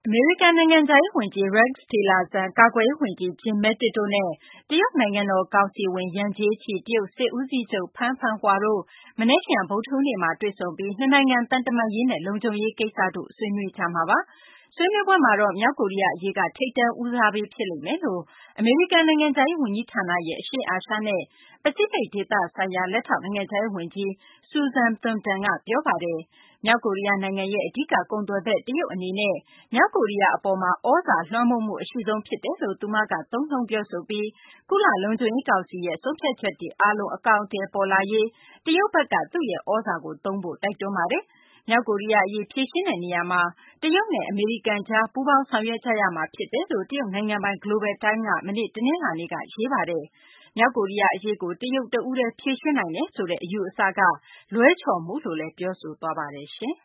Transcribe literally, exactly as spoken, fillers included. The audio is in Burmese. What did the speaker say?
အမေရိကန်နိုင်ငံခြားရေးဝန်ကြီး Rex Tillerson ၊ ကာကွယ်ရေးဝန်ကြီး Jim Mattis တို့နဲ့ တရုတ်နိုင်ငံတော်ကောင်စီဝင် Yang Jiechi ၊ တရုတ်စစ်ဦးစီးချုပ် Phan Vanhua တို့ မနက်ဖြန် ဗုဒ္ဓဟူးနေ့မှာ တွေ့ဆုံပြီး နှစ်နိုင်ငံ သံတမန်ရေးနဲ့ လုံခြုံရေးကိစ္စတို့ ဆွေးနွေးကြမှာပါ။ ဆွေးနွေးပွဲမှာတော့ မြောက်ကိုရီးယားအရေးက ထိပ်တန်းဦးစားပေး ဖြစ်လိမ့်မယ်လို့ အမေရိကန်နိုင်ငံခြားရေးဝန်ကြီးဌာနရဲ့ အရှေ့အာရှနဲ့ ပစိဖိတ်ဒေသဆိုင်ရာ လက်ထောက်နိုင်ငံခြားရေးဝန်ကြီး Susan Thornton က ပြောပါတယ်။ မြောက်ကိုရီးယားနိုင်ငံရဲ့ အဓိကကုန်သွယ်ဖက် တရုတ်အနေနဲ့ မြောက်ကိုရီးယားအပေါ်မှာ သြဇာလွှမ်းမိုးမှု အရှိဆုံးဖြစ်တယ်လို့ သူမက သုံးနှုန်းပြောဆိုပြီး ကုလလုံခြုံရေးကောင်စီရဲ့ ဆုံးဖြတ်ချက်တွေအားလုံး အကောင်အထည်ပေါ်လာရေး တရုတ်ဘက်က သူ့ရဲ့သြဇာကိုသုံးဖို့ တိုက်တွန်းပါတယ်။ မြောက်ကိုရီးယားအရေး ဖြေရှင်းတဲ့နေရာမှာ တရုတ်နဲ့ အမေရိကန်ကြား ပူးပေါင်းဆောင်ရွက်ကြရမှာ ဖြစ်တယ်လို့ တရုတ်နိုင်ငံပိုင် Global Times က မနေ့ တနင်္လာနေ့က ရေးပါတယ်။ မြောက်ကိုရီးယားအရေးကို တရုတ်တဦးတည်း ဖြေရှင်းနိုင်တယ်ဆိုတဲ့ အယူအဆက လွဲချော်မှုလို့လည်း ပြောဆိုသွားပါတယ်။